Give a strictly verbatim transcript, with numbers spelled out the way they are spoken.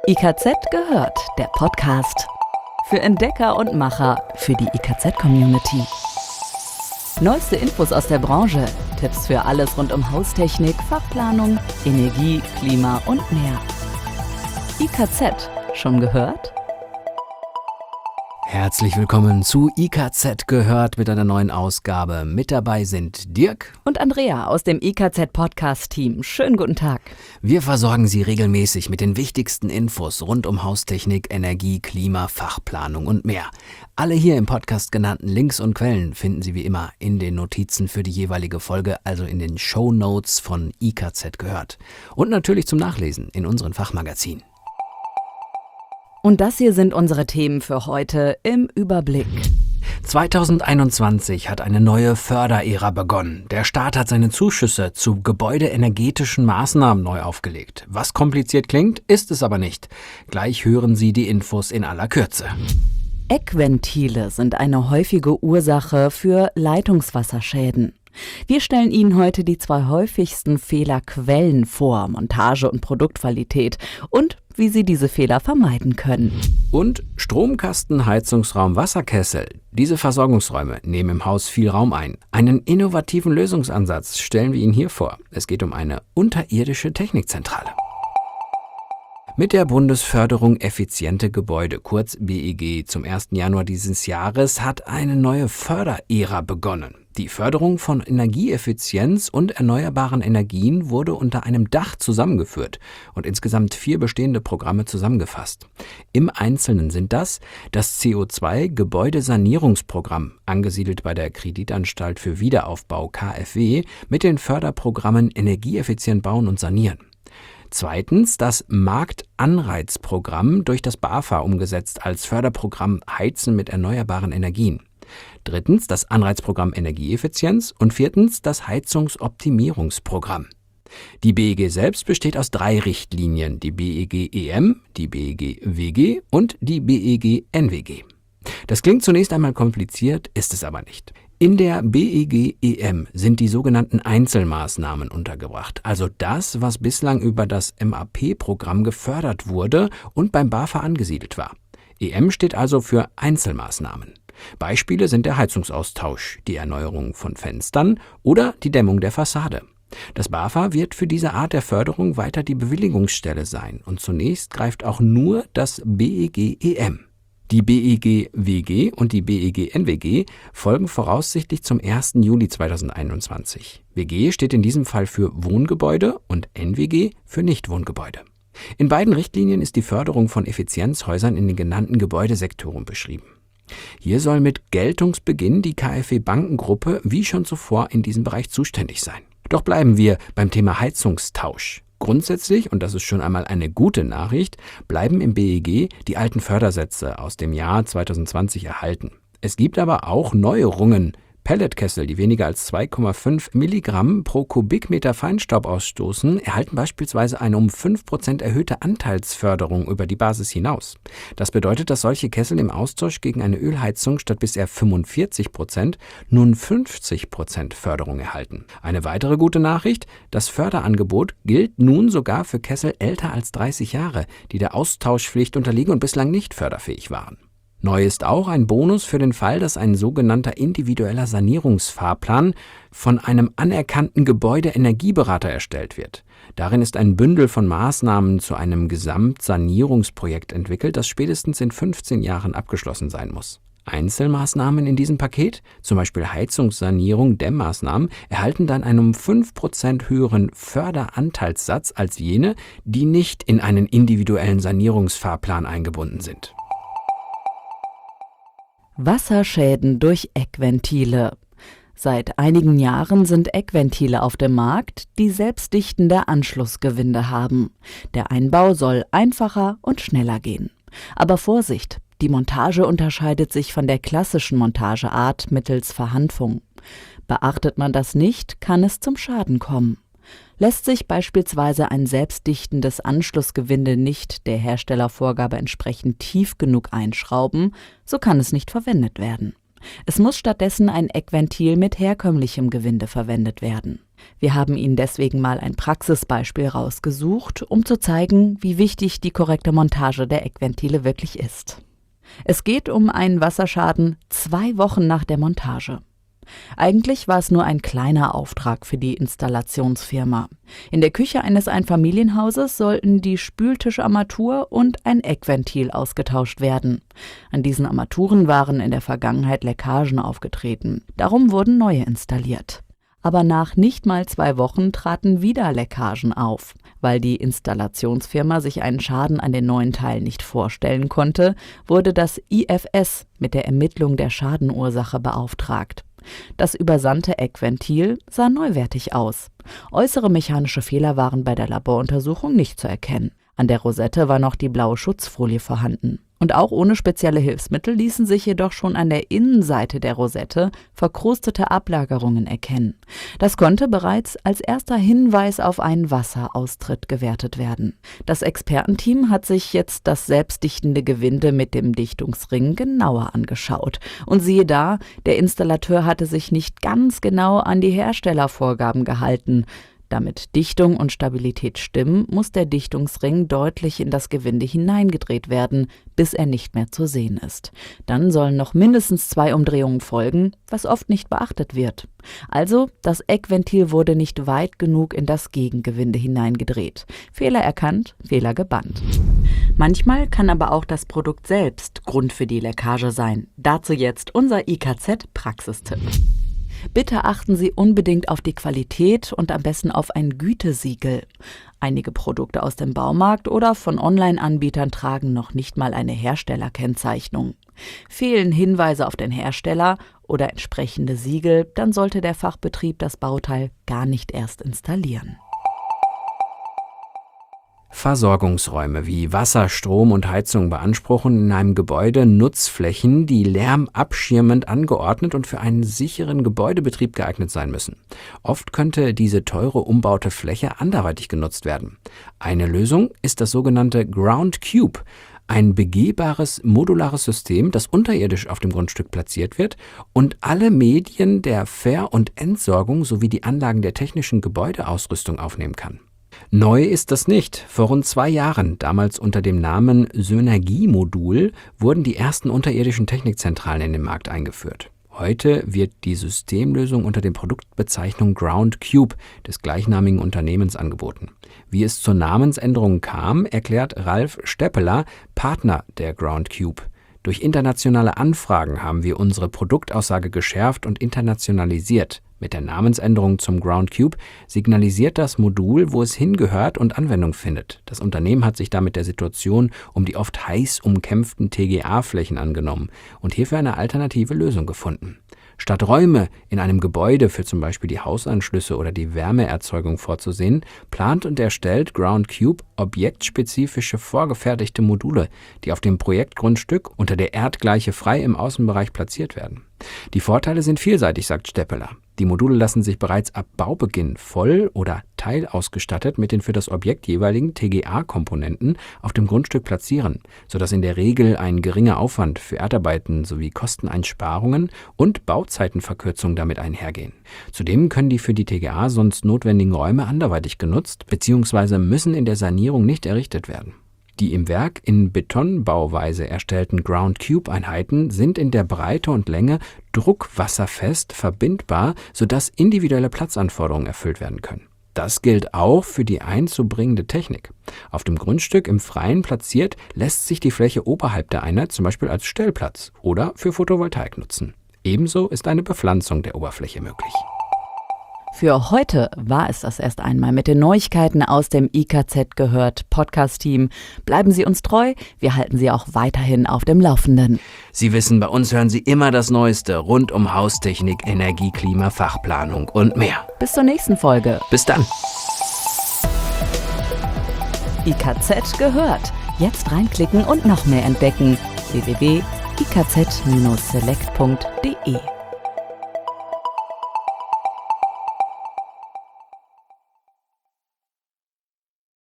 I K Z gehört, der Podcast. Für Entdecker und Macher, für die I K Z-Community. Neueste Infos aus der Branche, Tipps für alles rund um Haustechnik, Fachplanung, Energie, Klima und mehr. I K Z, schon gehört? Herzlich willkommen zu I K Z gehört mit einer neuen Ausgabe. Mit dabei sind Dirk und Andrea aus dem I K Z-Podcast-Team. Schönen guten Tag. Wir versorgen Sie regelmäßig mit den wichtigsten Infos rund um Haustechnik, Energie, Klima, Fachplanung und mehr. Alle hier im Podcast genannten Links und Quellen finden Sie wie immer in den Notizen für die jeweilige Folge, also in den Shownotes von I K Z gehört. Und natürlich zum Nachlesen in unseren Fachmagazinen. Und das hier sind unsere Themen für heute im Überblick. zweitausendeinundzwanzig hat eine neue Förderära begonnen. Der Staat hat seine Zuschüsse zu gebäudeenergetischen Maßnahmen neu aufgelegt. Was kompliziert klingt, ist es aber nicht. Gleich hören Sie die Infos in aller Kürze. Eckventile sind eine häufige Ursache für Leitungswasserschäden. Wir stellen Ihnen heute die zwei häufigsten Fehlerquellen vor, Montage und Produktqualität, und wie Sie diese Fehler vermeiden können. Und Stromkasten, Heizungsraum, Wasserkessel. Diese Versorgungsräume nehmen im Haus viel Raum ein. Einen innovativen Lösungsansatz stellen wir Ihnen hier vor. Es geht um eine unterirdische Technikzentrale. Mit der Bundesförderung Effiziente Gebäude, kurz B E G, zum ersten Januar dieses Jahres hat eine neue Förderära begonnen. Die Förderung von Energieeffizienz und erneuerbaren Energien wurde unter einem Dach zusammengeführt und insgesamt vier bestehende Programme zusammengefasst. Im Einzelnen sind das das C O zwei Gebäudesanierungsprogramm, angesiedelt bei der Kreditanstalt für Wiederaufbau K f W, mit den Förderprogrammen Energieeffizient bauen und sanieren. Zweitens das Marktanreizprogramm, durch das BAFA umgesetzt als Förderprogramm Heizen mit erneuerbaren Energien. Drittens das Anreizprogramm Energieeffizienz und viertens das Heizungsoptimierungsprogramm. Die B E G selbst besteht aus drei Richtlinien, die B E G E M, die B E G W G und die B E G N W G. Das klingt zunächst einmal kompliziert, ist es aber nicht. In der B E G E M sind die sogenannten Einzelmaßnahmen untergebracht, also das, was bislang über das M A P-Programm gefördert wurde und beim BAFA angesiedelt war. E M steht also für Einzelmaßnahmen. Beispiele sind der Heizungsaustausch, die Erneuerung von Fenstern oder die Dämmung der Fassade. Das BAFA wird für diese Art der Förderung weiter die Bewilligungsstelle sein und zunächst greift auch nur das B E G E M. Die B E G W G und die B E G N W G folgen voraussichtlich zum ersten Juli zweitausendeinundzwanzig. W G steht in diesem Fall für Wohngebäude und N W G für Nichtwohngebäude. In beiden Richtlinien ist die Förderung von Effizienzhäusern in den genannten Gebäudesektoren beschrieben. Hier soll mit Geltungsbeginn die K f W Bankengruppe wie schon zuvor in diesem Bereich zuständig sein. Doch bleiben wir beim Thema Heizungstausch. Grundsätzlich, und das ist schon einmal eine gute Nachricht, bleiben im B E G die alten Fördersätze aus dem Jahr zweitausendzwanzig erhalten. Es gibt aber auch Neuerungen. Pelletkessel, die weniger als zwei Komma fünf Milligramm pro Kubikmeter Feinstaub ausstoßen, erhalten beispielsweise eine um fünf Prozent erhöhte Anteilsförderung über die Basis hinaus. Das bedeutet, dass solche Kessel im Austausch gegen eine Ölheizung statt bisher fünfundvierzig Prozent nun fünfzig Prozent Förderung erhalten. Eine weitere gute Nachricht: Das Förderangebot gilt nun sogar für Kessel älter als dreißig Jahre, die der Austauschpflicht unterliegen und bislang nicht förderfähig waren. Neu ist auch ein Bonus für den Fall, dass ein sogenannter individueller Sanierungsfahrplan von einem anerkannten Gebäudeenergieberater erstellt wird. Darin ist ein Bündel von Maßnahmen zu einem Gesamtsanierungsprojekt entwickelt, das spätestens in fünfzehn Jahren abgeschlossen sein muss. Einzelmaßnahmen in diesem Paket, zum Beispiel Heizungssanierung, Dämmmaßnahmen, erhalten dann einen um fünf Prozent höheren Förderanteilssatz als jene, die nicht in einen individuellen Sanierungsfahrplan eingebunden sind. Wasserschäden durch Eckventile. Seit einigen Jahren sind Eckventile auf dem Markt, die selbstdichtende Anschlussgewinde haben. Der Einbau soll einfacher und schneller gehen. Aber Vorsicht, die Montage unterscheidet sich von der klassischen Montageart mittels Verhanfung. Beachtet man das nicht, kann es zum Schaden kommen. Lässt sich beispielsweise ein selbstdichtendes Anschlussgewinde nicht der Herstellervorgabe entsprechend tief genug einschrauben, so kann es nicht verwendet werden. Es muss stattdessen ein Eckventil mit herkömmlichem Gewinde verwendet werden. Wir haben Ihnen deswegen mal ein Praxisbeispiel rausgesucht, um zu zeigen, wie wichtig die korrekte Montage der Eckventile wirklich ist. Es geht um einen Wasserschaden zwei Wochen nach der Montage. Eigentlich war es nur ein kleiner Auftrag für die Installationsfirma. In der Küche eines Einfamilienhauses sollten die Spültischarmatur und ein Eckventil ausgetauscht werden. An diesen Armaturen waren in der Vergangenheit Leckagen aufgetreten. Darum wurden neue installiert. Aber nach nicht mal zwei Wochen traten wieder Leckagen auf. Weil die Installationsfirma sich einen Schaden an den neuen Teilen nicht vorstellen konnte, wurde das I F S mit der Ermittlung der Schadenursache beauftragt. Das übersandte Eckventil sah neuwertig aus. Äußere mechanische Fehler waren bei der Laboruntersuchung nicht zu erkennen. An der Rosette war noch die blaue Schutzfolie vorhanden. Und auch ohne spezielle Hilfsmittel ließen sich jedoch schon an der Innenseite der Rosette verkrustete Ablagerungen erkennen. Das konnte bereits als erster Hinweis auf einen Wasseraustritt gewertet werden. Das Expertenteam hat sich jetzt das selbstdichtende Gewinde mit dem Dichtungsring genauer angeschaut. Und siehe da, der Installateur hatte sich nicht ganz genau an die Herstellervorgaben gehalten. Damit Dichtung und Stabilität stimmen, muss der Dichtungsring deutlich in das Gewinde hineingedreht werden, bis er nicht mehr zu sehen ist. Dann sollen noch mindestens zwei Umdrehungen folgen, was oft nicht beachtet wird. Also, das Eckventil wurde nicht weit genug in das Gegengewinde hineingedreht. Fehler erkannt, Fehler gebannt. Manchmal kann aber auch das Produkt selbst Grund für die Leckage sein. Dazu jetzt unser I K Z-Praxistipp. Bitte achten Sie unbedingt auf die Qualität und am besten auf ein Gütesiegel. Einige Produkte aus dem Baumarkt oder von Online-Anbietern tragen noch nicht mal eine Herstellerkennzeichnung. Fehlen Hinweise auf den Hersteller oder entsprechende Siegel, dann sollte der Fachbetrieb das Bauteil gar nicht erst installieren. Versorgungsräume wie Wasser, Strom und Heizung beanspruchen in einem Gebäude Nutzflächen, die lärmabschirmend angeordnet und für einen sicheren Gebäudebetrieb geeignet sein müssen. Oft könnte diese teure umbaute Fläche anderweitig genutzt werden. Eine Lösung ist das sogenannte Ground Cube, ein begehbares, modulares System, das unterirdisch auf dem Grundstück platziert wird und alle Medien der Ver- und Entsorgung sowie die Anlagen der technischen Gebäudeausrüstung aufnehmen kann. Neu ist das nicht. Vor rund zwei Jahren, damals unter dem Namen Synergiemodul, wurden die ersten unterirdischen Technikzentralen in den Markt eingeführt. Heute wird die Systemlösung unter der Produktbezeichnung Ground Cube des gleichnamigen Unternehmens angeboten. Wie es zur Namensänderung kam, erklärt Ralf Steppeler, Partner der Ground Cube. Durch internationale Anfragen haben wir unsere Produktaussage geschärft und internationalisiert. Mit der Namensänderung zum Ground Cube signalisiert das Modul, wo es hingehört und Anwendung findet. Das Unternehmen hat sich damit der Situation um die oft heiß umkämpften T G A-Flächen angenommen und hierfür eine alternative Lösung gefunden. Statt Räume in einem Gebäude für zum Beispiel die Hausanschlüsse oder die Wärmeerzeugung vorzusehen, plant und erstellt Ground Cube objektspezifische vorgefertigte Module, die auf dem Projektgrundstück unter der Erdgleiche frei im Außenbereich platziert werden. Die Vorteile sind vielseitig, sagt Steppeler. Die Module lassen sich bereits ab Baubeginn voll oder teilausgestattet mit den für das Objekt jeweiligen T G A-Komponenten auf dem Grundstück platzieren, sodass in der Regel ein geringer Aufwand für Erdarbeiten sowie Kosteneinsparungen und Bauzeitenverkürzungen damit einhergehen. Zudem können die für die T G A sonst notwendigen Räume anderweitig genutzt bzw. müssen in der Sanierung nicht errichtet werden. Die im Werk in Betonbauweise erstellten Ground Cube Einheiten sind in der Breite und Länge druckwasserfest verbindbar, sodass individuelle Platzanforderungen erfüllt werden können. Das gilt auch für die einzubringende Technik. Auf dem Grundstück im Freien platziert, lässt sich die Fläche oberhalb der Einheit zum Beispiel als Stellplatz oder für Photovoltaik nutzen. Ebenso ist eine Bepflanzung der Oberfläche möglich. Für heute war es das erst einmal mit den Neuigkeiten aus dem I K Z gehört Podcast-Team. Bleiben Sie uns treu, wir halten Sie auch weiterhin auf dem Laufenden. Sie wissen, bei uns hören Sie immer das Neueste rund um Haustechnik, Energie, Klima, Fachplanung und mehr. Bis zur nächsten Folge. Bis dann. I K Z gehört. Jetzt reinklicken und noch mehr entdecken. w w w punkt i k z Bindestrich select punkt d e